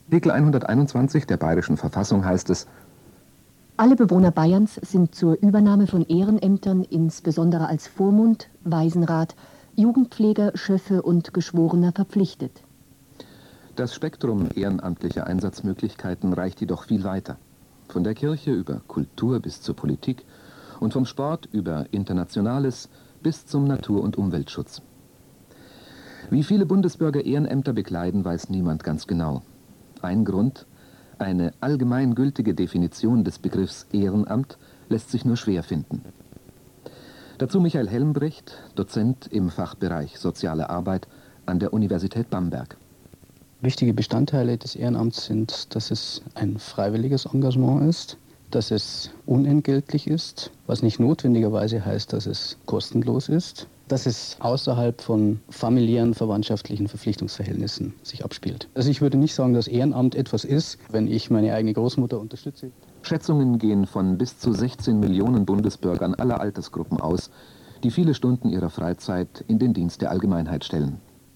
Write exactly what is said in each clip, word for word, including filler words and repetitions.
Artikel hunderteinundzwanzig der Bayerischen Verfassung heißt es: Alle Bewohner Bayerns sind zur Übernahme von Ehrenämtern, insbesondere als Vormund, Waisenrat, Jugendpfleger, Schöffe und Geschworener verpflichtet. Das Spektrum ehrenamtlicher Einsatzmöglichkeiten reicht jedoch viel weiter. Von der Kirche über Kultur bis zur Politik und vom Sport über Internationales bis zum Natur- und Umweltschutz. Wie viele Bundesbürger Ehrenämter bekleiden, weiß niemand ganz genau. Ein Grund: eine allgemeingültige Definition des Begriffs Ehrenamt lässt sich nur schwer finden. Dazu Michael Helmbrecht, Dozent im Fachbereich Soziale Arbeit an der Universität Bamberg. Wichtige Bestandteile des Ehrenamts sind, dass es ein freiwilliges Engagement ist, dass es unentgeltlich ist, was nicht notwendigerweise heißt, dass es kostenlos ist, dass es außerhalb von familiären, verwandtschaftlichen Verpflichtungsverhältnissen sich abspielt. Also ich würde nicht sagen, dass Ehrenamt etwas ist, wenn ich meine eigene Großmutter unterstütze. Schätzungen gehen von bis zu sechzehn Millionen Bundesbürgern aller Altersgruppen aus, die viele Stunden ihrer Freizeit in den Dienst der Allgemeinheit stellen.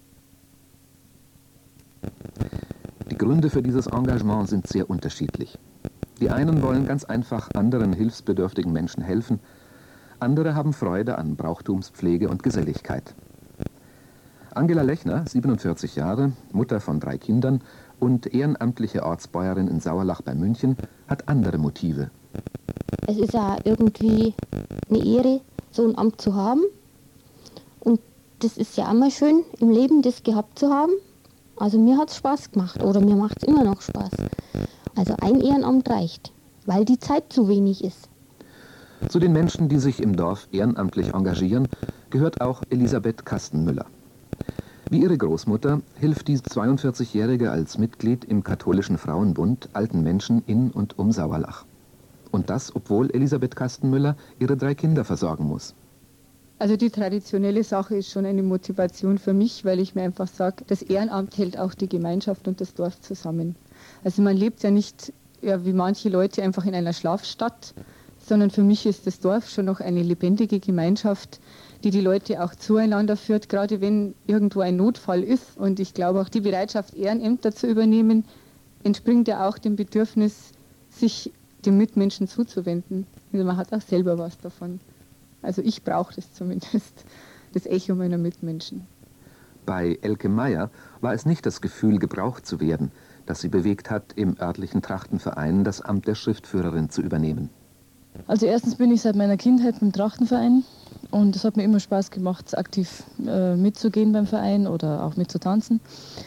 Die Gründe für dieses Engagement sind sehr unterschiedlich. Die einen wollen ganz einfach anderen hilfsbedürftigen Menschen helfen, andere haben Freude an Brauchtumspflege und Geselligkeit. Angela Lechner, siebenundvierzig Jahre, Mutter von drei Kindern und ehrenamtliche Ortsbäuerin in Sauerlach bei München, hat andere Motive. Es ist ja irgendwie eine Ehre, so ein Amt zu haben. Und das ist ja immer schön, im Leben das gehabt zu haben. Also mir hat es Spaß gemacht oder mir macht es immer noch Spaß. Also ein Ehrenamt reicht, weil die Zeit zu wenig ist. Zu den Menschen, die sich im Dorf ehrenamtlich engagieren, gehört auch Elisabeth Kastenmüller. Wie ihre Großmutter hilft die zweiundvierzigjährige als Mitglied im katholischen Frauenbund alten Menschen in und um Sauerlach. Und das, obwohl Elisabeth Kastenmüller ihre drei Kinder versorgen muss. Also die traditionelle Sache ist schon eine Motivation für mich, weil ich mir einfach sage, das Ehrenamt hält auch die Gemeinschaft und das Dorf zusammen. Also man lebt ja nicht, ja, wie manche Leute einfach in einer Schlafstadt, sondern für mich ist das Dorf schon noch eine lebendige Gemeinschaft, die die Leute auch zueinander führt, gerade wenn irgendwo ein Notfall ist. Und ich glaube auch die Bereitschaft, Ehrenämter zu übernehmen, entspringt ja auch dem Bedürfnis, sich dem Mitmenschen zuzuwenden. Also man hat auch selber was davon. Also ich brauche das zumindest, das Echo meiner Mitmenschen. Bei Elke Meyer war es nicht das Gefühl, gebraucht zu werden, das sie bewegt hat, im örtlichen Trachtenverein das Amt der Schriftführerin zu übernehmen. Also erstens bin ich seit meiner Kindheit beim Trachtenverein und es hat mir immer Spaß gemacht, aktiv äh, mitzugehen beim Verein oder auch mitzutanzen.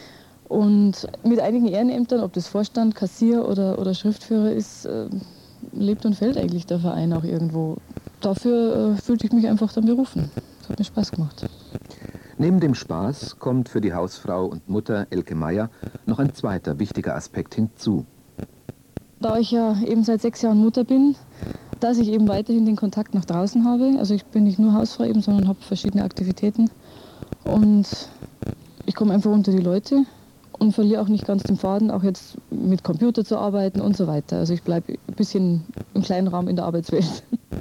Und mit einigen Ehrenämtern, ob das Vorstand, Kassier oder, oder Schriftführer ist, äh, lebt und fällt eigentlich der Verein auch irgendwo. Dafür äh, fühlte ich mich einfach dann berufen. Das hat mir Spaß gemacht. Neben dem Spaß kommt für die Hausfrau und Mutter Elke Meyer noch ein zweiter wichtiger Aspekt hinzu. Da ich ja eben seit sechs Jahren Mutter bin, dass ich eben weiterhin den Kontakt nach draußen habe. Also ich bin nicht nur Hausfrau eben, sondern habe verschiedene Aktivitäten. Und ich komme einfach unter die Leute und verliere auch nicht ganz den Faden, auch jetzt mit Computer zu arbeiten und so weiter. Also ich bleibe ein bisschen im kleinen Raum in der Arbeitswelt.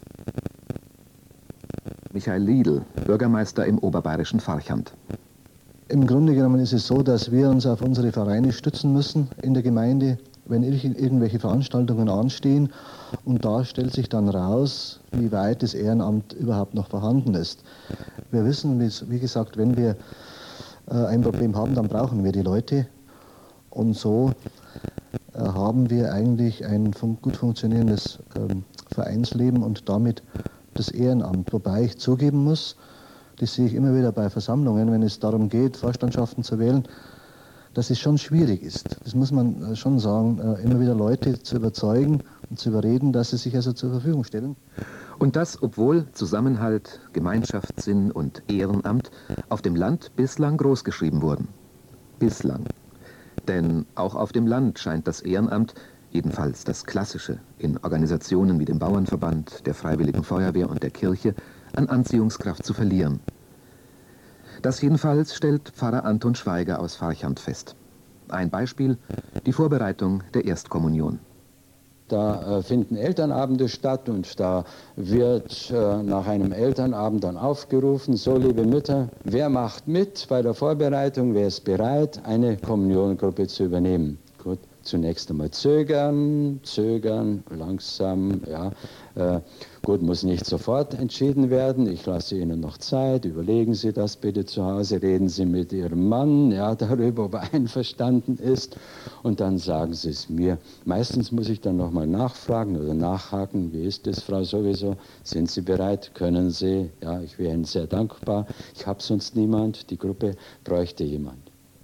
Michael Liedl, Bürgermeister im oberbayerischen Farchant. Im Grunde genommen ist es so, dass wir uns auf unsere Vereine stützen müssen in der Gemeinde, wenn irgendwelche Veranstaltungen anstehen. Und da stellt sich dann raus, wie weit das Ehrenamt überhaupt noch vorhanden ist. Wir wissen, wie gesagt, wenn wir ein Problem haben, dann brauchen wir die Leute. Und so haben wir eigentlich ein gut funktionierendes Vereinsleben und damit das Ehrenamt. Wobei ich zugeben muss, das sehe ich immer wieder bei Versammlungen, wenn es darum geht, Vorstandschaften zu wählen, dass es schon schwierig ist. Das muss man schon sagen, immer wieder Leute zu überzeugen und zu überreden, dass sie sich also zur Verfügung stellen. Und das, obwohl Zusammenhalt, Gemeinschaftssinn und Ehrenamt auf dem Land bislang großgeschrieben wurden. Bislang. Denn auch auf dem Land scheint das Ehrenamt, jedenfalls das Klassische, in Organisationen wie dem Bauernverband, der Freiwilligen Feuerwehr und der Kirche, an Anziehungskraft zu verlieren. Das jedenfalls stellt Pfarrer Anton Schweiger aus Farchant fest. Ein Beispiel: die Vorbereitung der Erstkommunion. Da äh, finden Elternabende statt und da wird äh, nach einem Elternabend dann aufgerufen, so liebe Mütter, wer macht mit bei der Vorbereitung, wer ist bereit, eine Kommuniongruppe zu übernehmen? Gut, zunächst einmal zögern, zögern, langsam, ja. Äh, gut, muss nicht sofort entschieden werden. Ich lasse Ihnen noch Zeit. Überlegen Sie das bitte zu Hause. Reden Sie mit Ihrem Mann, ja, darüber, ob er einverstanden ist. Und dann sagen Sie es mir. Meistens muss ich dann nochmal nachfragen oder nachhaken. Wie ist es, Frau sowieso? Sind Sie bereit? Können Sie? Ja, ich wäre Ihnen sehr dankbar. Ich habe sonst niemand. Die Gruppe bräuchte jemand.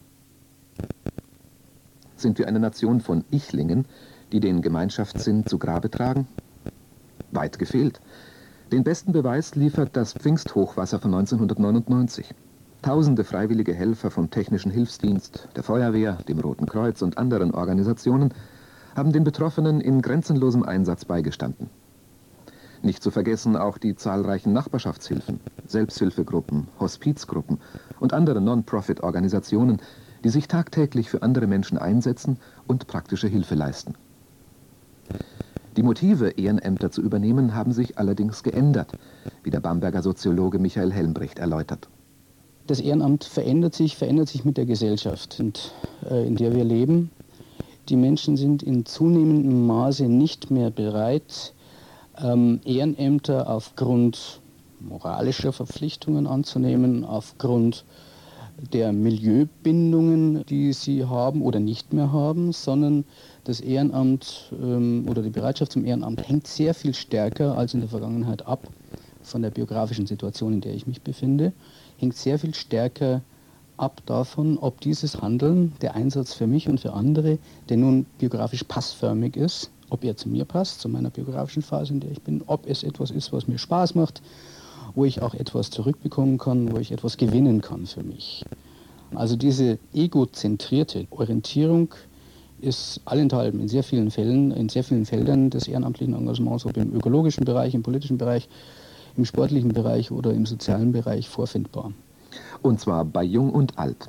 Sind wir eine Nation von Ichlingen, die den Gemeinschaftssinn zu Grabe tragen? Weit gefehlt. Den besten Beweis liefert das Pfingsthochwasser von neunzehnhundertneunundneunzig. Tausende freiwillige Helfer vom Technischen Hilfsdienst, der Feuerwehr, dem Roten Kreuz und anderen Organisationen haben den Betroffenen in grenzenlosem Einsatz beigestanden. Nicht zu vergessen auch die zahlreichen Nachbarschaftshilfen, Selbsthilfegruppen, Hospizgruppen und andere Non-Profit-Organisationen, die sich tagtäglich für andere Menschen einsetzen und praktische Hilfe leisten. Die Motive, Ehrenämter zu übernehmen, haben sich allerdings geändert, wie der Bamberger Soziologe Michael Helmbrecht erläutert. Das Ehrenamt verändert sich, verändert sich mit der Gesellschaft, und, äh, in der wir leben. Die Menschen sind in zunehmendem Maße nicht mehr bereit, ähm, Ehrenämter aufgrund moralischer Verpflichtungen anzunehmen, aufgrund der Milieubindungen, die sie haben oder nicht mehr haben, sondern das Ehrenamt ähm, oder die Bereitschaft zum Ehrenamt hängt sehr viel stärker als in der Vergangenheit ab von der biografischen Situation, in der ich mich befinde, hängt sehr viel stärker ab davon, ob dieses Handeln, der Einsatz für mich und für andere, der nun biografisch passförmig ist, ob er zu mir passt, zu meiner biografischen Phase, in der ich bin, ob es etwas ist, was mir Spaß macht, wo ich auch etwas zurückbekommen kann, wo ich etwas gewinnen kann für mich. Also diese egozentrierte Orientierung ist allenthalben in sehr vielen Fällen, in sehr vielen Feldern des ehrenamtlichen Engagements, ob im ökologischen Bereich, im politischen Bereich, im sportlichen Bereich oder im sozialen Bereich vorfindbar. Und zwar bei Jung und Alt.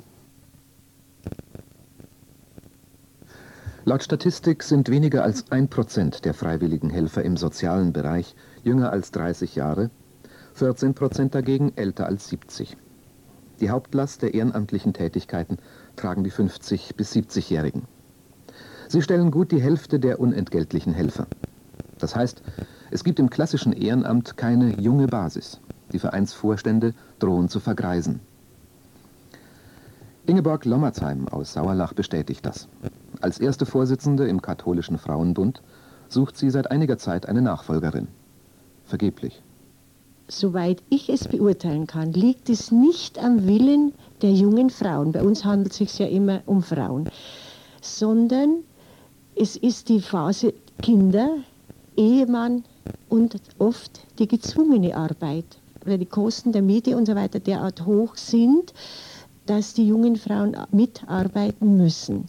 Laut Statistik sind weniger als ein Prozent der freiwilligen Helfer im sozialen Bereich jünger als dreißig Jahre, vierzehn Prozent dagegen älter als siebzig. Die Hauptlast der ehrenamtlichen Tätigkeiten tragen die fünfzig- bis siebzigjährigen. Sie stellen gut die Hälfte der unentgeltlichen Helfer. Das heißt, es gibt im klassischen Ehrenamt keine junge Basis. Die Vereinsvorstände drohen zu vergreisen. Ingeborg Lommerzheim aus Sauerlach bestätigt das. Als erste Vorsitzende im Katholischen Frauenbund sucht sie seit einiger Zeit eine Nachfolgerin. Vergeblich. Soweit ich es beurteilen kann, liegt es nicht am Willen der jungen Frauen. Bei uns handelt es sich ja immer um Frauen. Sondern es ist die Phase Kinder, Ehemann und oft die gezwungene Arbeit, weil die Kosten der Miete und so weiter derart hoch sind, dass die jungen Frauen mitarbeiten müssen.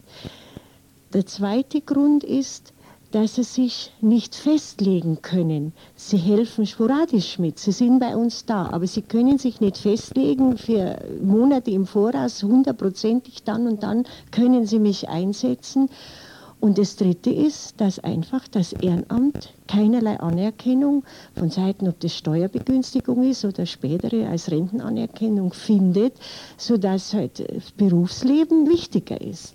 Der zweite Grund ist, dass sie sich nicht festlegen können. Sie helfen sporadisch mit, sie sind bei uns da, aber sie können sich nicht festlegen für Monate im Voraus, hundertprozentig dann und dann können sie mich einsetzen. Und das Dritte ist, dass einfach das Ehrenamt keinerlei Anerkennung von Seiten, ob das Steuerbegünstigung ist oder spätere als Rentenanerkennung findet, sodass halt das Berufsleben wichtiger ist.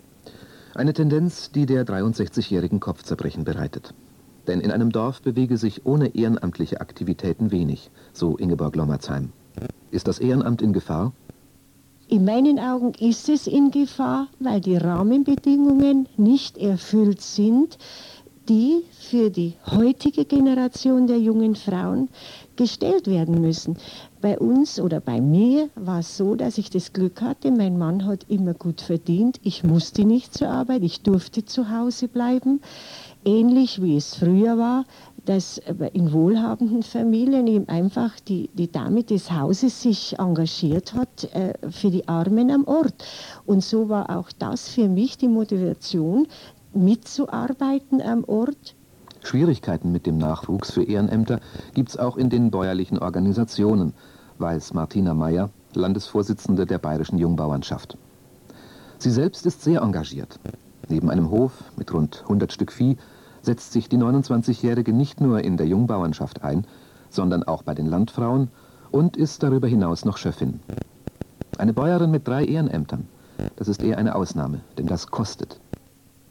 Eine Tendenz, die der dreiundsechzigjährigen Kopfzerbrechen bereitet. Denn in einem Dorf bewege sich ohne ehrenamtliche Aktivitäten wenig, so Ingeborg Lommerzheim. Ist das Ehrenamt in Gefahr? In meinen Augen ist es in Gefahr, weil die Rahmenbedingungen nicht erfüllt sind, die für die heutige Generation der jungen Frauen gestellt werden müssen. Bei uns oder bei mir war es so, dass ich das Glück hatte, mein Mann hat immer gut verdient, ich musste nicht zur Arbeit, ich durfte zu Hause bleiben. Ähnlich wie es früher war, dass in wohlhabenden Familien eben einfach die, die Dame des Hauses sich engagiert hat äh, für die Armen am Ort. Und so war auch das für mich die Motivation, mitzuarbeiten am Ort. Schwierigkeiten mit dem Nachwuchs für Ehrenämter gibt es auch in den bäuerlichen Organisationen, weiß Martina Meyer, Landesvorsitzende der Bayerischen Jungbauernschaft. Sie selbst ist sehr engagiert. Neben einem Hof mit rund hundert Stück Vieh setzt sich die neunundzwanzigjährige nicht nur in der Jungbauernschaft ein, sondern auch bei den Landfrauen und ist darüber hinaus noch Schöffin. Eine Bäuerin mit drei Ehrenämtern, das ist eher eine Ausnahme, denn das kostet.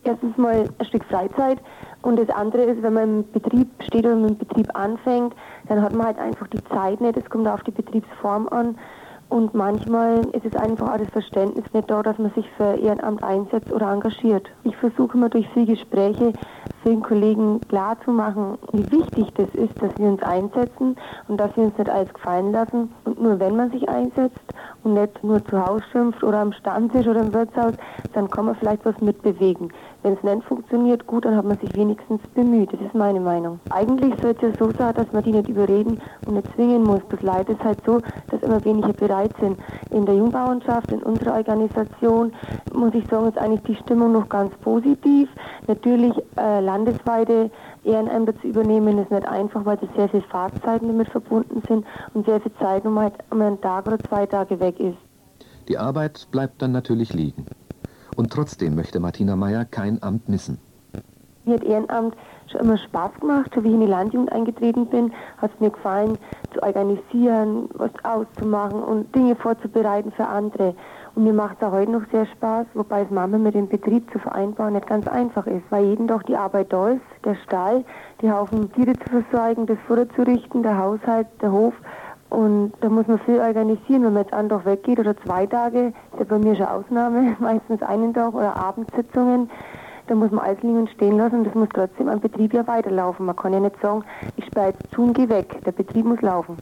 erstens mal ein Stück Freizeit und das andere ist, wenn man im Betrieb steht oder mit dem Betrieb anfängt, dann hat man halt einfach die Zeit nicht, es kommt auf die Betriebsform an und manchmal ist es einfach auch das Verständnis nicht da, dass man sich für Ehrenamt einsetzt oder engagiert. Ich versuche immer durch viele Gespräche vielen Kollegen klarzumachen, wie wichtig das ist, dass wir uns einsetzen und dass wir uns nicht alles gefallen lassen. Und nur wenn man sich einsetzt und nicht nur zu Hause schimpft oder am Stammtisch oder im Wirtshaus, dann kann man vielleicht was mitbewegen. Wenn es nicht funktioniert, gut, dann hat man sich wenigstens bemüht. Das ist meine Meinung. Eigentlich soll es ja so sein, dass man die nicht überreden und nicht zwingen muss. Das Leid ist halt so, dass immer weniger bereit sind. In der Jungbauernschaft, in unserer Organisation, muss ich sagen, ist eigentlich die Stimmung noch ganz positiv. Natürlich äh, landesweite Ehrenämter zu übernehmen ist nicht einfach, weil es sehr viele Fahrtzeiten damit verbunden sind und sehr viel Zeit, um halt um einen Tag oder zwei Tage weg ist. Die Arbeit bleibt dann natürlich liegen. Und trotzdem möchte Martina Meyer kein Amt missen. Mir hat Ehrenamt schon immer Spaß gemacht. Schon wie ich in die Landjugend eingetreten bin, hat es mir gefallen, zu organisieren, was auszumachen und Dinge vorzubereiten für andere. Und mir macht es auch heute noch sehr Spaß, wobei es manchmal mit dem Betrieb zu vereinbaren nicht ganz einfach ist, weil jeden doch die Arbeit da ist, der Stall, die Haufen Tiere zu versorgen, das Futter zu richten, der Haushalt, der Hof. Und da muss man viel organisieren, wenn man jetzt einen Tag weggeht oder zwei Tage, ist ja bei mir schon Ausnahme, meistens einen Tag oder Abendsitzungen, da muss man alles liegen und stehen lassen und das muss trotzdem am Betrieb ja weiterlaufen. Man kann ja nicht sagen, ich sperre jetzt zu und gehe weg, der Betrieb muss laufen.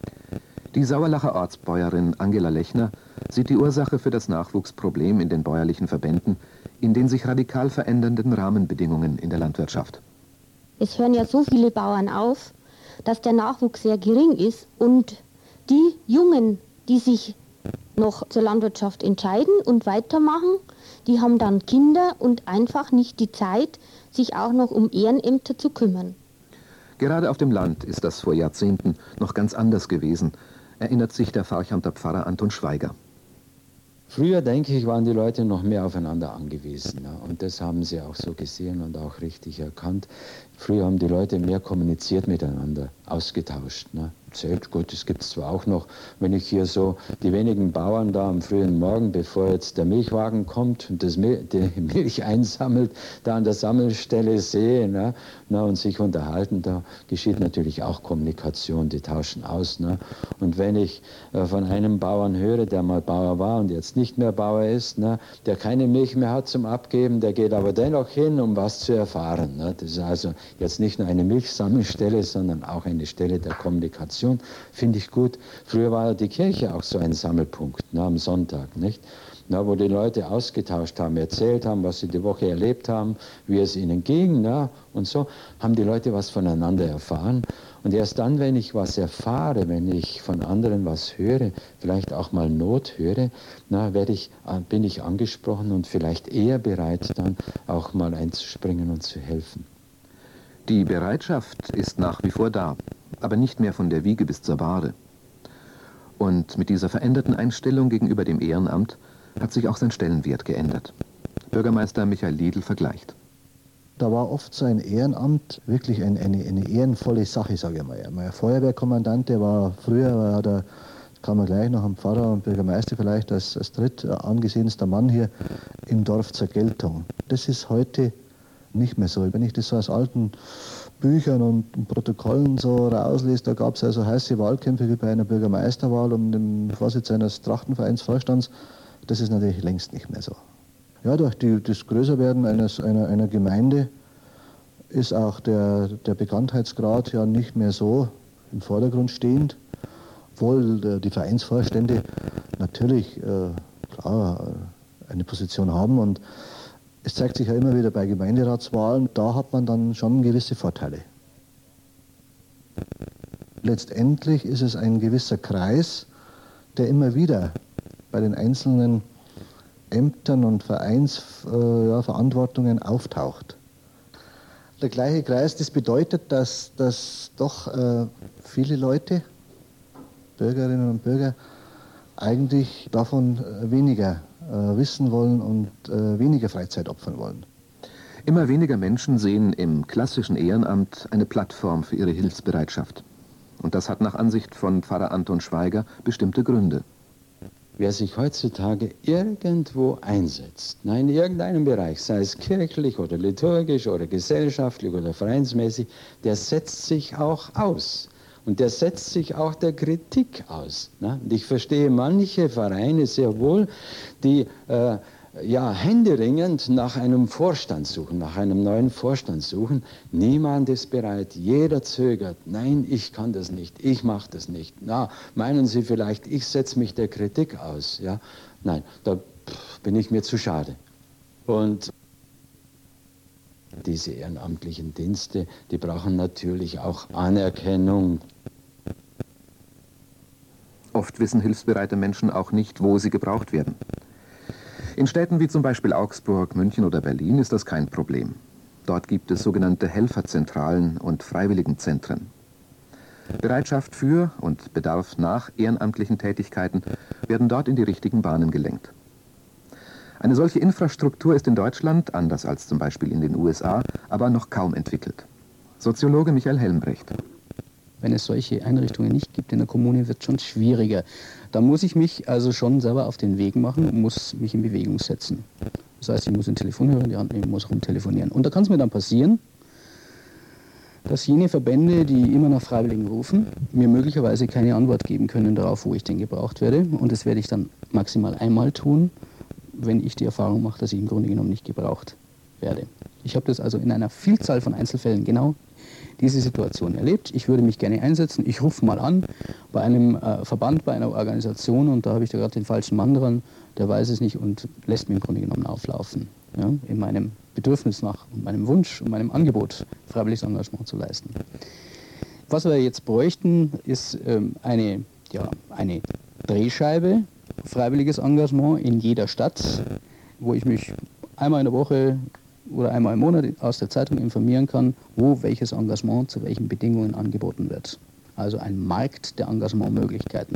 Die Sauerlacher Ortsbäuerin Angela Lechner sieht die Ursache für das Nachwuchsproblem in den bäuerlichen Verbänden in den sich radikal verändernden Rahmenbedingungen in der Landwirtschaft. Es hören ja so viele Bauern auf, dass der Nachwuchs sehr gering ist und die Jungen, die sich noch zur Landwirtschaft entscheiden und weitermachen, die haben dann Kinder und einfach nicht die Zeit, sich auch noch um Ehrenämter zu kümmern. Gerade auf dem Land ist das vor Jahrzehnten noch ganz anders gewesen, erinnert sich der Farchamter Pfarrer Anton Schweiger. Früher, denke ich, waren die Leute noch mehr aufeinander angewiesen. Ja, und das haben sie auch so gesehen und auch richtig erkannt. Früher haben die Leute mehr kommuniziert miteinander, ausgetauscht. Ne? Zählt gut, das gibt es zwar auch noch, wenn ich hier so die wenigen Bauern da am frühen Morgen, bevor jetzt der Milchwagen kommt und das Mil die Milch einsammelt, da an der Sammelstelle sehe, ne? Na, und sich unterhalten, da geschieht natürlich auch Kommunikation, die tauschen aus. Ne? Und wenn ich äh, von einem Bauern höre, der mal Bauer war und jetzt nicht mehr Bauer ist, ne? Der keine Milch mehr hat zum Abgeben, der geht aber dennoch hin, um was zu erfahren. Ne? Das ist also jetzt nicht nur eine Milchsammelstelle, sondern auch eine Stelle der Kommunikation. Finde ich gut. Früher war die Kirche auch so ein Sammelpunkt, na, am Sonntag, nicht? Na, wo die Leute ausgetauscht haben, erzählt haben, was sie die Woche erlebt haben, wie es ihnen ging, na, und so haben die Leute was voneinander erfahren. Und erst dann, wenn ich was erfahre, wenn ich von anderen was höre, vielleicht auch mal Not höre, na, werde ich, bin ich angesprochen und vielleicht eher bereit, dann auch mal einzuspringen und zu helfen. Die Bereitschaft ist nach wie vor da, aber nicht mehr von der Wiege bis zur Bahre. Und mit dieser veränderten Einstellung gegenüber dem Ehrenamt hat sich auch sein Stellenwert geändert. Bürgermeister Michael Liedl vergleicht. Da war oft so ein Ehrenamt wirklich ein, eine, eine ehrenvolle Sache, sage ich mal. Mein Feuerwehrkommandant, der war früher, war der, kann man gleich nach dem Pfarrer und Bürgermeister vielleicht als, als dritt angesehenster Mann hier im Dorf zur Geltung. Das ist heute nicht mehr so. Wenn ich das so aus alten Büchern und Protokollen so rauslese, da gab es also heiße Wahlkämpfe wie bei einer Bürgermeisterwahl um den Vorsitz eines Trachtenvereinsvorstands. Das ist natürlich längst nicht mehr so. Ja, durch die, das Größerwerden eines, einer, einer Gemeinde ist auch der, der Bekanntheitsgrad ja nicht mehr so im Vordergrund stehend, obwohl der, die Vereinsvorstände natürlich äh, klar eine Position haben und es zeigt sich ja immer wieder bei Gemeinderatswahlen, da hat man dann schon gewisse Vorteile. Letztendlich ist es ein gewisser Kreis, der immer wieder bei den einzelnen Ämtern und Vereinsverantwortungen äh, ja, auftaucht. Der gleiche Kreis, das bedeutet, dass, dass doch äh, viele Leute, Bürgerinnen und Bürger, eigentlich davon äh, weniger äh, wissen wollen und äh, weniger Freizeit opfern wollen. Immer weniger Menschen sehen im klassischen Ehrenamt eine Plattform für ihre Hilfsbereitschaft. Und das hat nach Ansicht von Pfarrer Anton Schweiger bestimmte Gründe. Wer sich heutzutage irgendwo einsetzt, na, in irgendeinem Bereich, sei es kirchlich oder liturgisch oder gesellschaftlich oder vereinsmäßig, der setzt sich auch aus. Und der setzt sich auch der Kritik aus. Ne? Und ich verstehe manche Vereine sehr wohl, die äh, ja, händeringend nach einem Vorstand suchen, nach einem neuen Vorstand suchen. Niemand ist bereit, jeder zögert. Nein, ich kann das nicht, ich mache das nicht. Na, meinen Sie vielleicht, ich setze mich der Kritik aus? Ja? Nein, da bin ich mir zu schade. Und diese ehrenamtlichen Dienste, die brauchen natürlich auch Anerkennung. Oft wissen hilfsbereite Menschen auch nicht, wo sie gebraucht werden. In Städten wie zum Beispiel Augsburg, München oder Berlin ist das kein Problem. Dort gibt es sogenannte Helferzentralen und Freiwilligenzentren. Bereitschaft für und Bedarf nach ehrenamtlichen Tätigkeiten werden dort in die richtigen Bahnen gelenkt. Eine solche Infrastruktur ist in Deutschland, anders als zum Beispiel in den U S A, aber noch kaum entwickelt. Soziologe Michael Helmbrecht. Wenn es solche Einrichtungen nicht gibt in der Kommune, wird es schon schwieriger. Da muss ich mich also schon selber auf den Weg machen und muss mich in Bewegung setzen. Das heißt, ich muss den Telefonhörer in die Hand nehmen, muss rumtelefonieren. Und da kann es mir dann passieren, dass jene Verbände, die immer nach Freiwilligen rufen, mir möglicherweise keine Antwort geben können darauf, wo ich denn gebraucht werde. Und das werde ich dann maximal einmal tun, wenn ich die Erfahrung mache, dass ich im Grunde genommen nicht gebraucht werde. Ich habe das also in einer Vielzahl von Einzelfällen genau diese Situation erlebt. Ich würde mich gerne einsetzen. Ich rufe mal an bei einem äh, Verband, bei einer Organisation und da habe ich da gerade den falschen Mann dran, der weiß es nicht und lässt mir im Grunde genommen auflaufen. Ja, in meinem Bedürfnis nach und meinem Wunsch und meinem Angebot, freiwilliges Engagement zu leisten. Was wir jetzt bräuchten, ist ähm, eine, ja, eine Drehscheibe, freiwilliges Engagement in jeder Stadt, wo ich mich einmal in der Woche oder einmal im Monat aus der Zeitung informieren kann, wo welches Engagement zu welchen Bedingungen angeboten wird. Also ein Markt der Engagementmöglichkeiten.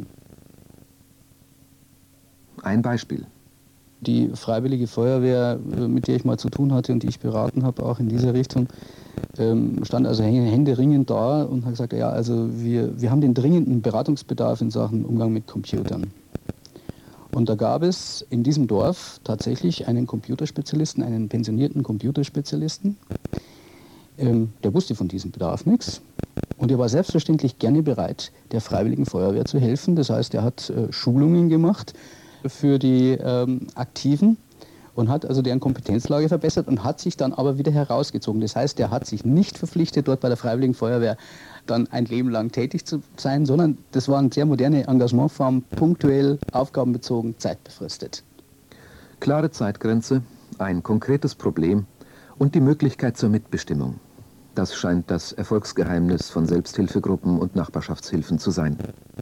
Ein Beispiel. Die Freiwillige Feuerwehr, mit der ich mal zu tun hatte und die ich beraten habe, auch in dieser Richtung, stand also händeringend da und hat gesagt, ja, also wir, wir haben den dringenden Beratungsbedarf in Sachen Umgang mit Computern. Und da gab es in diesem Dorf tatsächlich einen Computerspezialisten, einen pensionierten Computerspezialisten. Ähm, der wusste von diesem Bedarf nichts. Und er war selbstverständlich gerne bereit, der Freiwilligen Feuerwehr zu helfen. Das heißt, er hat äh, Schulungen gemacht für die ähm, Aktiven und hat also deren Kompetenzlage verbessert und hat sich dann aber wieder herausgezogen. Das heißt, er hat sich nicht verpflichtet, dort bei der Freiwilligen Feuerwehr dann ein Leben lang tätig zu sein, sondern das waren sehr moderne Engagementformen, punktuell, aufgabenbezogen, zeitbefristet. Klare Zeitgrenze, ein konkretes Problem und die Möglichkeit zur Mitbestimmung. Das scheint das Erfolgsgeheimnis von Selbsthilfegruppen und Nachbarschaftshilfen zu sein.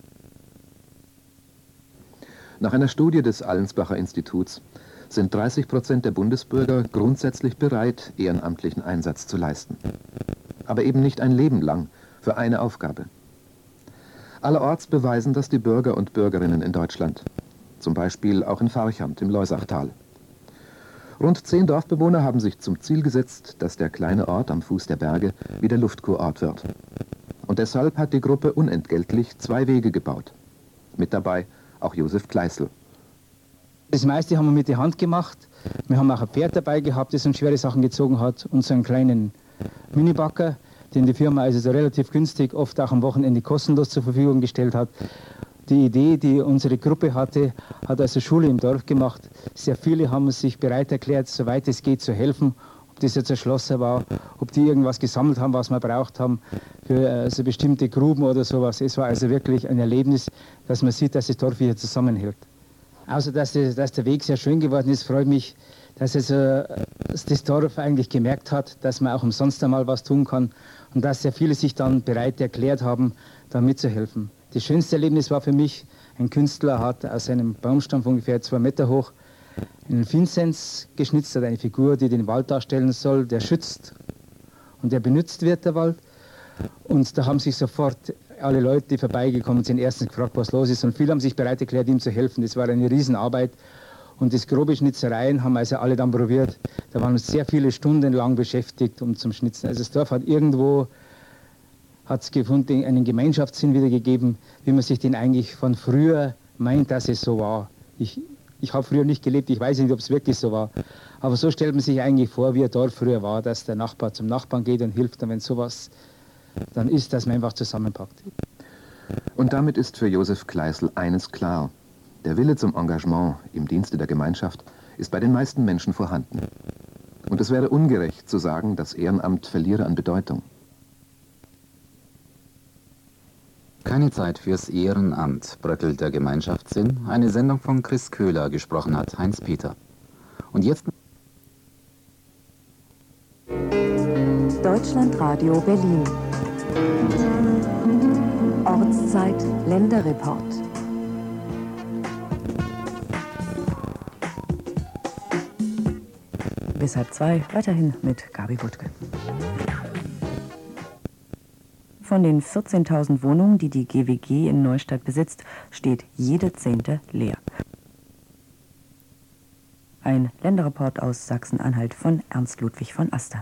Nach einer Studie des Allensbacher Instituts sind dreißig Prozent der Bundesbürger grundsätzlich bereit, ehrenamtlichen Einsatz zu leisten. Aber eben nicht ein Leben lang für eine Aufgabe. Allerorts beweisen das die Bürger und Bürgerinnen in Deutschland. Zum Beispiel auch in Farchamt im Loisachtal. Rund zehn Dorfbewohner haben sich zum Ziel gesetzt, dass der kleine Ort am Fuß der Berge wieder Luftkurort wird. Und deshalb hat die Gruppe unentgeltlich zwei Wege gebaut. Mit dabei auch Josef Kleißl. Das meiste haben wir mit der Hand gemacht. Wir haben auch ein Pferd dabei gehabt, das uns schwere Sachen gezogen hat. Und so einen kleinen Minibacker, den die Firma also so relativ günstig, oft auch am Wochenende kostenlos zur Verfügung gestellt hat. Die Idee, die unsere Gruppe hatte, hat also Schule im Dorf gemacht. Sehr viele haben sich bereit erklärt, soweit es geht, zu helfen. Ob das jetzt ein Schlosser war, ob die irgendwas gesammelt haben, was wir braucht haben für also bestimmte Gruben oder sowas. Es war also wirklich ein Erlebnis, dass man sieht, dass das Dorf hier zusammenhält. Außer dass, das, dass der Weg sehr schön geworden ist, freut mich, dass also das Dorf eigentlich gemerkt hat, dass man auch umsonst einmal was tun kann und dass sehr viele sich dann bereit erklärt haben, da mitzuhelfen. Das schönste Erlebnis war für mich, ein Künstler hat aus einem Baumstamm von ungefähr zwei Meter hoch einen Vinzenz geschnitzt, hat eine Figur, die den Wald darstellen soll, der schützt und der benutzt wird, der Wald. Und da haben sich sofort alle Leute, die vorbeigekommen sind, erstens gefragt, was los ist. Und viele haben sich bereit erklärt, ihm zu helfen. Das war eine Riesenarbeit. Und das grobe Schnitzereien haben also alle dann probiert. Da waren wir sehr viele Stunden lang beschäftigt, um zum Schnitzen. Also das Dorf hat irgendwo hat es gefunden, einen Gemeinschaftssinn wiedergegeben, wie man sich den eigentlich von früher meint, dass es so war. Ich, ich habe früher nicht gelebt, ich weiß nicht, ob es wirklich so war. Aber so stellt man sich eigentlich vor, wie ein Dorf früher war, dass der Nachbar zum Nachbarn geht und hilft. Und wenn sowas dann ist, dass man einfach zusammenpackt. Und damit ist für Josef Kleisel eines klar. Der Wille zum Engagement im Dienste der Gemeinschaft ist bei den meisten Menschen vorhanden. Und es wäre ungerecht zu sagen, das Ehrenamt verliere an Bedeutung. Keine Zeit fürs Ehrenamt, bröckelt der Gemeinschaftssinn. Eine Sendung von Chris Köhler, gesprochen hat Heinz-Peter. Und jetzt... Deutschlandradio Berlin. Ortszeit Länderreport. Bis halb zwei, weiterhin mit Gabi Wuttke. Von den vierzehntausend Wohnungen, die die G W G in Neustadt besitzt, steht jede zehnte leer. Ein Länderreport aus Sachsen-Anhalt von Ernst Ludwig von Aster.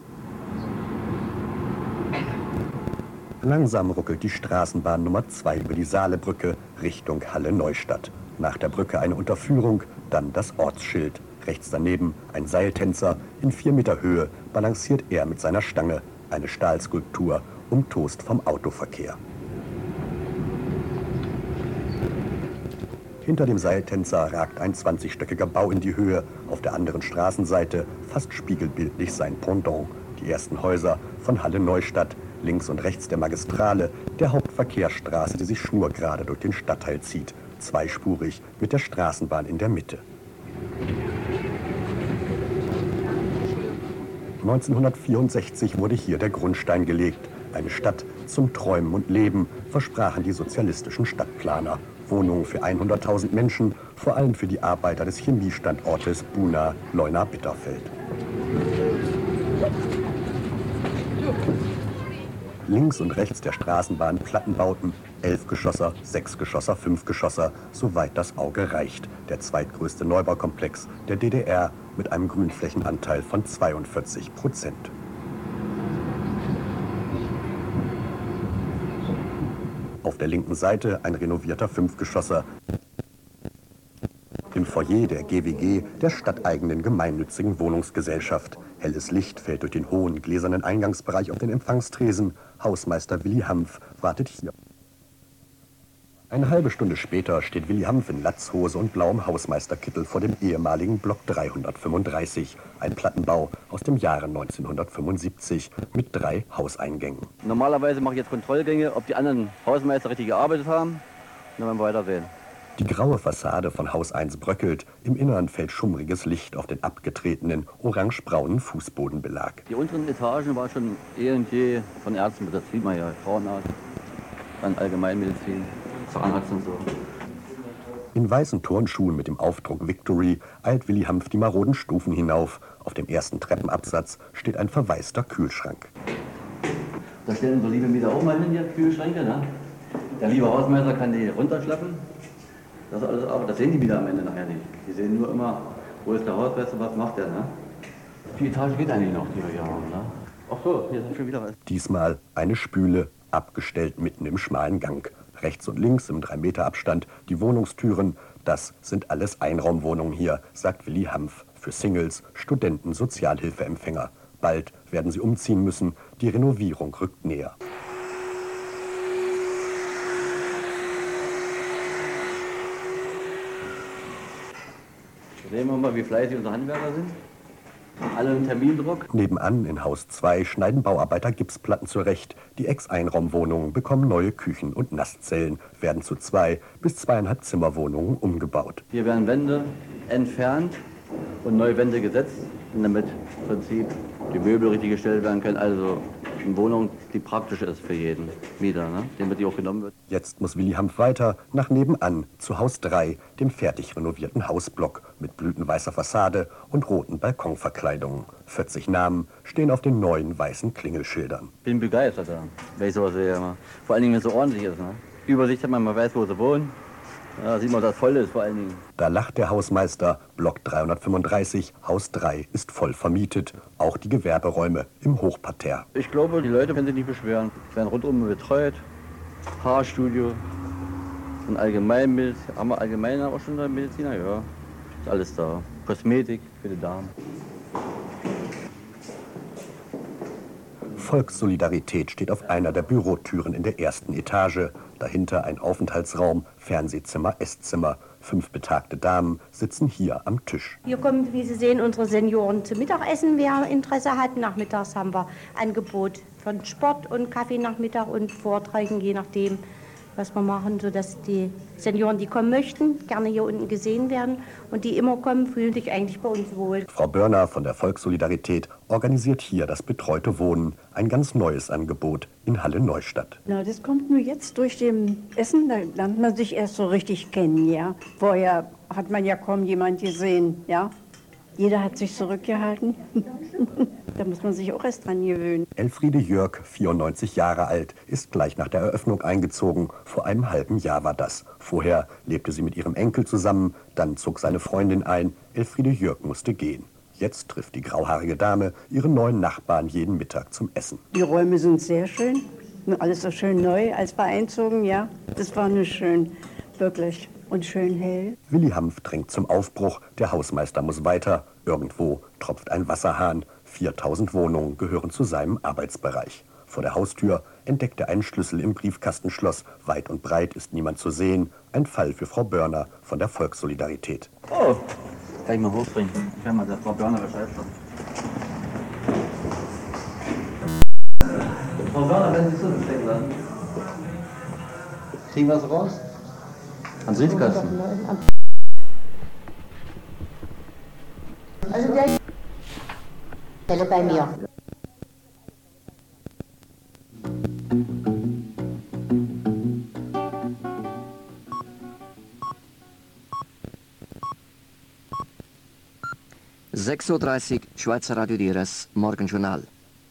Langsam ruckelt die Straßenbahn Nummer zwei über die Saalebrücke Richtung Halle-Neustadt. Nach der Brücke eine Unterführung, dann das Ortsschild. Rechts daneben ein Seiltänzer. In vier Meter Höhe balanciert er mit seiner Stange. Eine Stahlskulptur, umtost vom Autoverkehr. Hinter dem Seiltänzer ragt ein zwanzigstöckiger Bau in die Höhe. Auf der anderen Straßenseite fast spiegelbildlich sein Pendant. Die ersten Häuser von Halle-Neustadt. Links und rechts der Magistrale, der Hauptverkehrsstraße, die sich schnurgerade durch den Stadtteil zieht. Zweispurig mit der Straßenbahn in der Mitte. neunzehnhundertvierundsechzig wurde hier der Grundstein gelegt. Eine Stadt zum Träumen und Leben, versprachen die sozialistischen Stadtplaner. Wohnungen für hunderttausend Menschen, vor allem für die Arbeiter des Chemiestandortes Buna-Leuna-Bitterfeld. Links und rechts der Straßenbahn Plattenbauten, Elfgeschosser, Sechsgeschosser, Fünfgeschosser, soweit das Auge reicht. Der zweitgrößte Neubaukomplex der D D R mit einem Grünflächenanteil von zweiundvierzig Prozent. Auf der linken Seite ein renovierter Fünfgeschosser. Im Foyer der G W G, der stadteigenen gemeinnützigen Wohnungsgesellschaft. Helles Licht fällt durch den hohen gläsernen Eingangsbereich auf den Empfangstresen. Hausmeister Willi Hampf wartet hier. Eine halbe Stunde später steht Willi Hampf in Latzhose und blauem Hausmeisterkittel vor dem ehemaligen Block dreihundertfünfunddreißig. Ein Plattenbau aus dem Jahre neunzehnhundertfünfundsiebzig mit drei Hauseingängen. Normalerweise mache ich jetzt Kontrollgänge, ob die anderen Hausmeister richtig gearbeitet haben. Und dann werden wir weitersehen. Die graue Fassade von Haus eins bröckelt. Im Innern fällt schummriges Licht auf den abgetretenen, orangebraunen Fußbodenbelag. Die unteren Etagen waren schon eh und je von Ärzten, das sieht man ja, Frauenarzt, dann Allgemeinmedizin, Zahnarzt und so. In weißen Turnschuhen mit dem Aufdruck Victory eilt Willi Hampf die maroden Stufen hinauf. Auf dem ersten Treppenabsatz steht ein verwaister Kühlschrank. Da stellen unsere liebe Mieter auch mal hin, die Kühlschränke, ne? Der liebe Hausmeister kann die runterschleppen. Das, alles, aber das sehen die wieder am Ende nachher nicht. Die sehen nur immer, wo ist der Hausmeister, was macht der, ne? Die Etage geht eigentlich noch, die wir hier haben, ne? Ach so, hier ist schon wieder was. Diesmal eine Spüle, abgestellt mitten im schmalen Gang. Rechts und links im drei Meter Abstand die Wohnungstüren. Das sind alles Einraumwohnungen hier, sagt Willi Hampf. Für Singles, Studenten, Sozialhilfeempfänger. Bald werden sie umziehen müssen. Die Renovierung rückt näher. Sehen wir mal, wie fleißig unsere Handwerker sind. Alle im Termindruck. Nebenan in Haus zwei schneiden Bauarbeiter Gipsplatten zurecht. Die Ex-Einraumwohnungen bekommen neue Küchen und Nasszellen, werden zu zwei bis zweieinhalb Zimmerwohnungen umgebaut. Hier werden Wände entfernt und neue Wände gesetzt, damit im Prinzip die Möbel richtig gestellt werden können. Also eine Wohnung, die praktisch ist für jeden Mieter, ne? Dem die auch genommen wird. Jetzt muss Willi Hampf weiter nach nebenan zu Haus drei, dem fertig renovierten Hausblock mit blütenweißer Fassade und roten Balkonverkleidungen. vierzig Namen stehen auf den neuen weißen Klingelschildern. Bin begeistert, ja, wenn ich sowas sehe. Vor allen Dingen, wenn es so ordentlich ist. Ne? Übersicht hat man, man weiß, wo sie wohnen. Ja, sieht man, dass es voll ist vor allen Dingen. Da lacht der Hausmeister. Block dreihundertfünfunddreißig, Haus drei ist voll vermietet. Auch die Gewerberäume im Hochparterre. Ich glaube, die Leute können sich nicht beschweren. Sie werden rundum betreut. Haarstudio, Und allgemein, haben wir allgemein auch schon Mediziner, ja. Ist alles da. Kosmetik für die Damen. Volkssolidarität steht auf einer der Bürotüren in der ersten Etage. Dahinter ein Aufenthaltsraum, Fernsehzimmer, Esszimmer. Fünf betagte Damen sitzen hier am Tisch. Hier kommen, wie Sie sehen, unsere Senioren zum Mittagessen, wer Interesse hat. Nachmittags haben wir Angebot von Sport und Kaffeenachmittag und Vorträgen, je nachdem, was wir machen, sodass die Senioren, die kommen möchten, gerne hier unten gesehen werden. Und die immer kommen, fühlen sich eigentlich bei uns wohl. Frau Börner von der Volkssolidarität organisiert hier das betreute Wohnen. Ein ganz neues Angebot in Halle Neustadt. Na, das kommt nur jetzt durch dem Essen, da lernt man sich erst so richtig kennen, ja. Vorher hat man ja kaum jemand gesehen, ja. Jeder hat sich zurückgehalten. Da muss man sich auch erst dran gewöhnen. Elfriede Jörg, vierundneunzig Jahre alt, ist gleich nach der Eröffnung eingezogen. Vor einem halben Jahr war das. Vorher lebte sie mit ihrem Enkel zusammen, dann zog seine Freundin ein. Elfriede Jörg musste gehen. Jetzt trifft die grauhaarige Dame ihren neuen Nachbarn jeden Mittag zum Essen. Die Räume sind sehr schön, alles so schön neu, als wir einzogen, ja. Das war nur schön, wirklich. Und schön hell. Willi Hanf drängt zum Aufbruch. Der Hausmeister muss weiter. Irgendwo tropft ein Wasserhahn. viertausend Wohnungen gehören zu seinem Arbeitsbereich. Vor der Haustür entdeckt er einen Schlüssel im Briefkastenschloss. Weit und breit ist niemand zu sehen. Ein Fall für Frau Börner von der Volkssolidarität. Oh, kann ich mal hochbringen. Ich kann mal der Frau Börner Bescheid sagen. Frau Börner, wenn Sie es so stecken lassen. Kriegen wir es raus? Ans Briefkasten. Also der Stelle bei mir. sechs Uhr dreißig, Schweizer Radio Dires, Morgenjournal.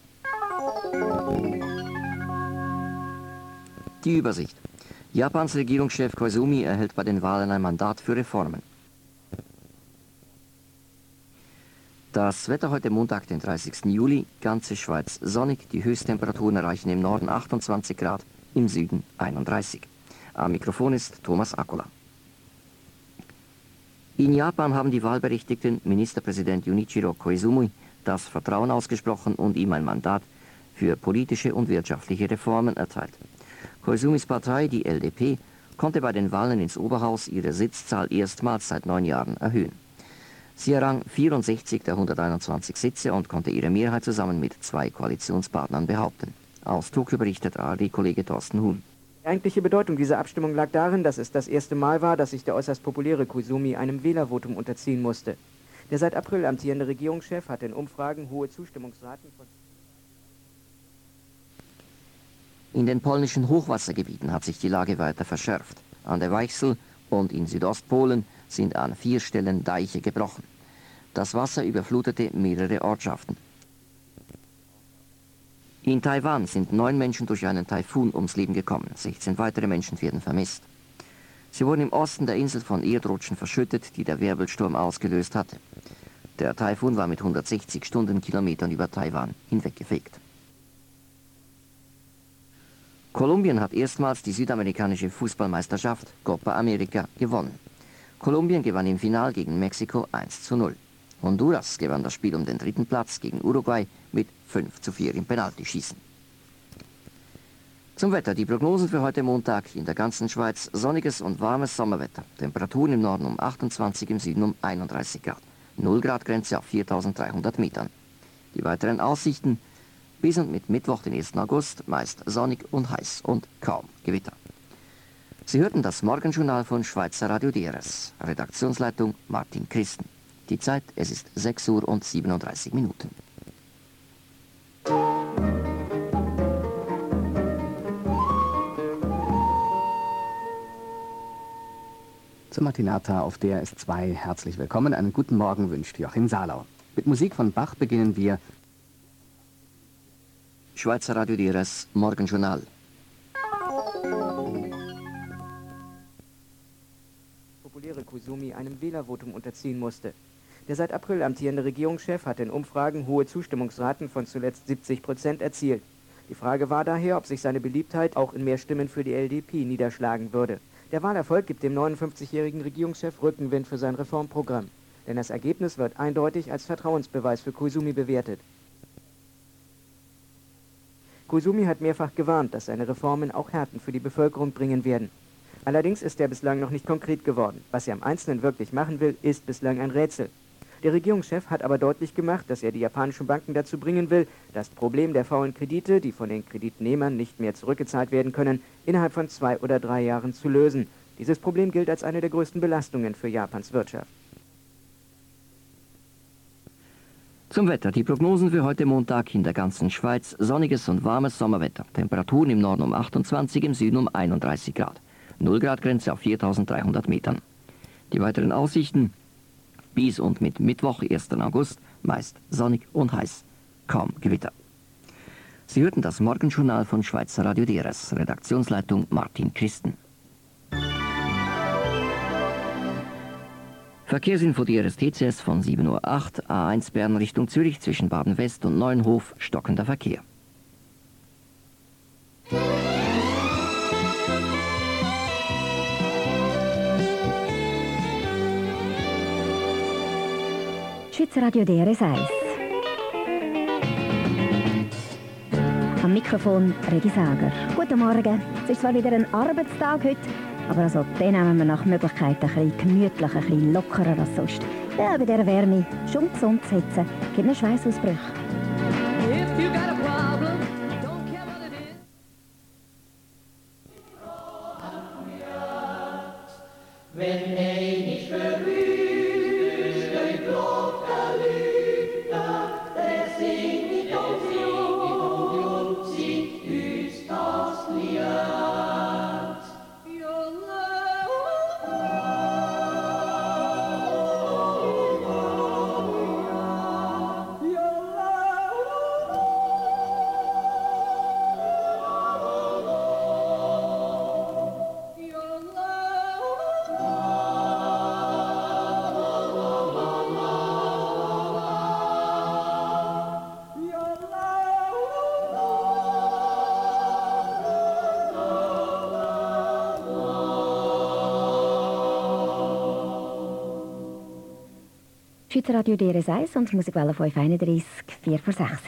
Die Übersicht. Japans Regierungschef Koizumi erhält bei den Wahlen ein Mandat für Reformen. Das Wetter heute Montag, den dreißigsten Juli, ganze Schweiz sonnig, die Höchsttemperaturen erreichen im Norden achtundzwanzig Grad, im Süden einunddreißig. Am Mikrofon ist Thomas Akkola. In Japan haben die Wahlberechtigten Ministerpräsident Junichiro Koizumi das Vertrauen ausgesprochen und ihm ein Mandat für politische und wirtschaftliche Reformen erteilt. Koizumis Partei, die L D P, konnte bei den Wahlen ins Oberhaus ihre Sitzzahl erstmals seit neun Jahren erhöhen. Sie errang vierundsechzig der hunderteinundzwanzig Sitze und konnte ihre Mehrheit zusammen mit zwei Koalitionspartnern behaupten. Aus Tokio berichtet A R D-Kollege Thorsten Huhn. Die eigentliche Bedeutung dieser Abstimmung lag darin, dass es das erste Mal war, dass sich der äußerst populäre Koizumi einem Wählervotum unterziehen musste. Der seit April amtierende Regierungschef hat in Umfragen hohe Zustimmungsraten von... In den polnischen Hochwassergebieten hat sich die Lage weiter verschärft. An der Weichsel und in Südostpolen sind an vier Stellen Deiche gebrochen. Das Wasser überflutete mehrere Ortschaften. In Taiwan sind neun Menschen durch einen Taifun ums Leben gekommen. sechzehn weitere Menschen werden vermisst. Sie wurden im Osten der Insel von Erdrutschen verschüttet, die der Wirbelsturm ausgelöst hatte. Der Taifun war mit hundertsechzig Stundenkilometern über Taiwan hinweggefegt. Kolumbien hat erstmals die südamerikanische Fußballmeisterschaft Copa America gewonnen. Kolumbien gewann im Final gegen Mexiko eins zu null. Honduras gewann das Spiel um den dritten Platz gegen Uruguay mit fünf zu vier im Penaltyschießen. Zum Wetter, die Prognosen für heute Montag: in der ganzen Schweiz sonniges und warmes Sommerwetter. Temperaturen im Norden um achtundzwanzig, im Süden um einunddreißig Grad. null Grad Grenze auf viertausenddreihundert Metern. Die weiteren Aussichten: bis und mit Mittwoch, den ersten August, meist sonnig und heiß und kaum Gewitter. Sie hörten das Morgenjournal von Schweizer Radio Dires. Redaktionsleitung Martin Christen. Die Zeit, es ist sechs Uhr und siebenunddreißig Minuten. Zur Matinata auf der S zwei herzlich willkommen. Einen guten Morgen wünscht Joachim Salau. Mit Musik von Bach beginnen wir. Schweizer Radio Dires Morgenjournal. Populäre Koizumi einem Wählervotum unterziehen musste. Der seit April amtierende Regierungschef hat in Umfragen hohe Zustimmungsraten von zuletzt siebzig Prozent erzielt. Die Frage war daher, ob sich seine Beliebtheit auch in mehr Stimmen für die L D P niederschlagen würde. Der Wahlerfolg gibt dem neunundfünfzigjährigen Regierungschef Rückenwind für sein Reformprogramm. Denn das Ergebnis wird eindeutig als Vertrauensbeweis für Koizumi bewertet. Koizumi hat mehrfach gewarnt, dass seine Reformen auch Härten für die Bevölkerung bringen werden. Allerdings ist er bislang noch nicht konkret geworden. Was er im Einzelnen wirklich machen will, ist bislang ein Rätsel. Der Regierungschef hat aber deutlich gemacht, dass er die japanischen Banken dazu bringen will, das Problem der faulen Kredite, die von den Kreditnehmern nicht mehr zurückgezahlt werden können, innerhalb von zwei oder drei Jahren zu lösen. Dieses Problem gilt als eine der größten Belastungen für Japans Wirtschaft. Zum Wetter. Die Prognosen für heute Montag in der ganzen Schweiz. Sonniges und warmes Sommerwetter. Temperaturen im Norden um achtundzwanzig, im Süden um einunddreißig Grad. null Grad Grenze auf viertausenddreihundert Metern. Die weiteren Aussichten bis und mit Mittwoch, ersten August, meist sonnig und heiß. Kaum Gewitter. Sie hörten das Morgenjournal von Schweizer Radio D R S. Redaktionsleitung Martin Christen. Verkehrsinfo D R S T C S von sieben Uhr acht, A eins Bern Richtung Zürich zwischen Baden-West und Neuenhof, stockender Verkehr. Schweizer Radio D R S eins. Am Mikrofon Regi Sager. Guten Morgen. Es ist zwar wieder ein Arbeitstag heute, aber also, den nehmen wir nach Möglichkeit ein bisschen gemütlicher, ein bisschen lockerer als sonst. Ja, bei dieser Wärme, schon gesund zu sitzen, gibt einen Schweißausbruch. Wenn er nicht verwünscht, durch Blut verlügt, der singt nicht um Blut, singt uns das Lied. Schweizer Radio D R S eins und Musikwelle fünf einunddreißig, vier vor sechs.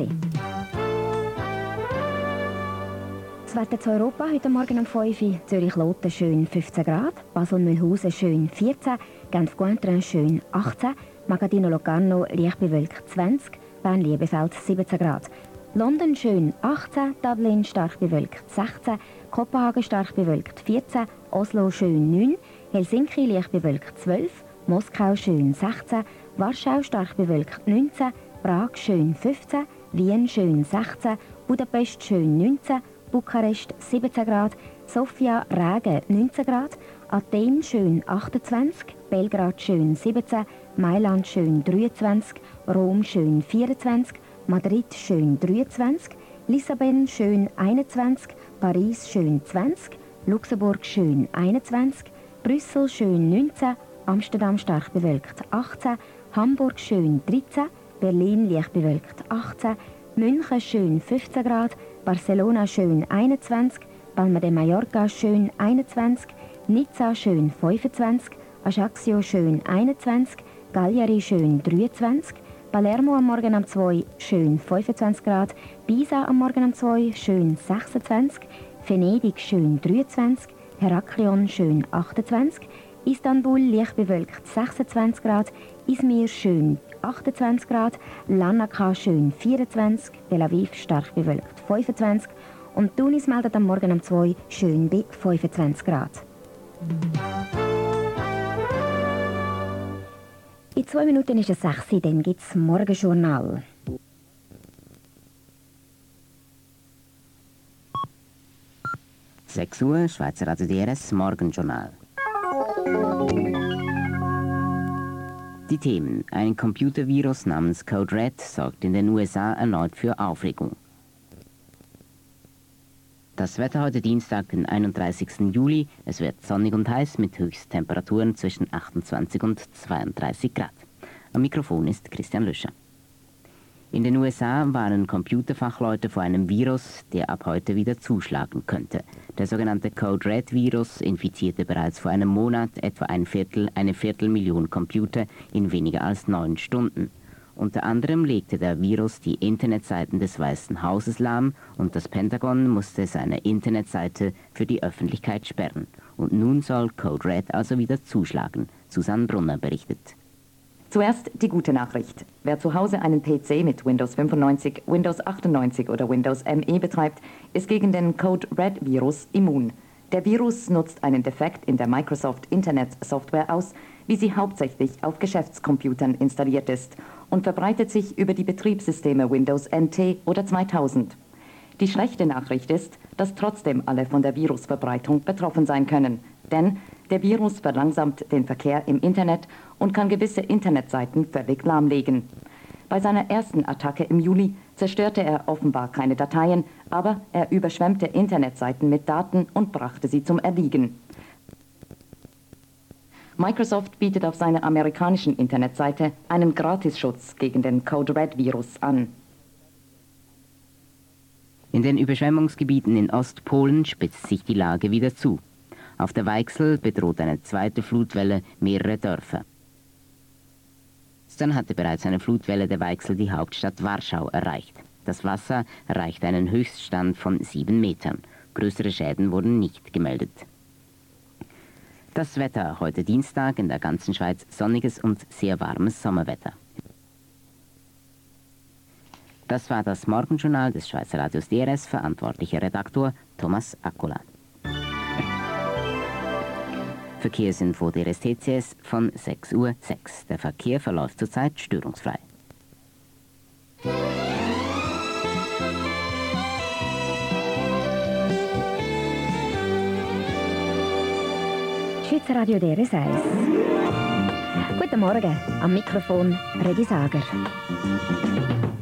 Das Wetter zu Europa heute Morgen um fünf Uhr. Zürich-Loten schön fünfzehn Grad, Basel-Mühlhausen schön vierzehn, Genf-Cointrin schön achtzehn, Magadino-Locarno leicht bewölkt zwanzig, Bern-Liebefeld siebzehn Grad. London schön achtzehn, Dublin stark bewölkt sechzehn, Kopenhagen stark bewölkt vierzehn, Oslo schön neun, Helsinki leicht bewölkt zwölf, Moskau schön sechzehn, Warschau stark bewölkt neunzehn, Prag schön fünfzehn, Wien schön sechzehn, Budapest schön neunzehn, Bukarest siebzehn Grad, Sofia Regen neunzehn Grad, Athen schön achtundzwanzig, Belgrad schön siebzehn, Mailand schön dreiundzwanzig, Rom schön vierundzwanzig, Madrid schön dreiundzwanzig, Lissabon schön einundzwanzig, Paris schön zwanzig, Luxemburg schön einundzwanzig, Brüssel schön neunzehn, Amsterdam stark bewölkt achtzehn, Hamburg schön dreizehn, Berlin leicht bewölkt achtzehn, München schön fünfzehn Grad, Barcelona schön einundzwanzig, Palma de Mallorca schön einundzwanzig, Nizza schön fünfundzwanzig, Ajaccio schön einundzwanzig, Cagliari schön dreiundzwanzig, Palermo am Morgen um zwei schön fünfundzwanzig Grad, Pisa am Morgen um zwei schön sechsundzwanzig, Venedig schön dreiundzwanzig, Heraklion schön achtundzwanzig, Istanbul leicht bewölkt sechsundzwanzig Grad, Izmir schön achtundzwanzig Grad, Larnaca schön vierundzwanzig, Tel Aviv stark bewölkt fünfundzwanzig und Tunis meldet am Morgen um zwei schön bei fünfundzwanzig Grad. In zwei Minuten ist es sechs Uhr, dann gibt es Morgenjournal. sechs Uhr, Schweizer Radio D R S Morgenjournal. Die Themen. Ein Computervirus namens Code Red sorgt in den U S A erneut für Aufregung. Das Wetter heute Dienstag, den einunddreißigsten Juli. Es wird sonnig und heiß mit Höchsttemperaturen zwischen achtundzwanzig und zweiunddreißig Grad. Am Mikrofon ist Christian Löscher. In den U S A warnen Computerfachleute vor einem Virus, der ab heute wieder zuschlagen könnte. Der sogenannte Code Red Virus infizierte bereits vor einem Monat etwa ein Viertel, eine Viertelmillion Computer in weniger als neun Stunden. Unter anderem legte der Virus die Internetseiten des Weißen Hauses lahm und das Pentagon musste seine Internetseite für die Öffentlichkeit sperren. Und nun soll Code Red also wieder zuschlagen. Susanne Brunner berichtet. Zuerst die gute Nachricht. Wer zu Hause einen P C mit Windows fünfundneunzig, Windows achtundneunzig oder Windows M E betreibt, ist gegen den Code Red Virus immun. Der Virus nutzt einen Defekt in der Microsoft Internet Software aus, wie sie hauptsächlich auf Geschäftscomputern installiert ist, und verbreitet sich über die Betriebssysteme Windows N T oder zweitausend. Die schlechte Nachricht ist, dass trotzdem alle von der Virusverbreitung betroffen sein können, denn der Virus verlangsamt den Verkehr im Internet und kann gewisse Internetseiten völlig lahmlegen. Bei seiner ersten Attacke im Juli zerstörte er offenbar keine Dateien, aber er überschwemmte Internetseiten mit Daten und brachte sie zum Erliegen. Microsoft bietet auf seiner amerikanischen Internetseite einen Gratisschutz gegen den Code Red Virus an. In den Überschwemmungsgebieten in Ostpolen spitzt sich die Lage wieder zu. Auf der Weichsel bedroht eine zweite Flutwelle mehrere Dörfer. Dann hatte bereits eine Flutwelle der Weichsel die Hauptstadt Warschau erreicht. Das Wasser erreichte einen Höchststand von sieben Metern. Größere Schäden wurden nicht gemeldet. Das Wetter heute Dienstag in der ganzen Schweiz: sonniges und sehr warmes Sommerwetter. Das war das Morgenjournal des Schweizer Radios D R S, verantwortlicher Redaktor Thomas Akkola. Verkehrsinfo der S T C S von sechs Uhr sechs. Der Verkehr verläuft zurzeit störungsfrei. Schweizer Radio D R S eins. Guten Morgen, am Mikrofon Redi Sager.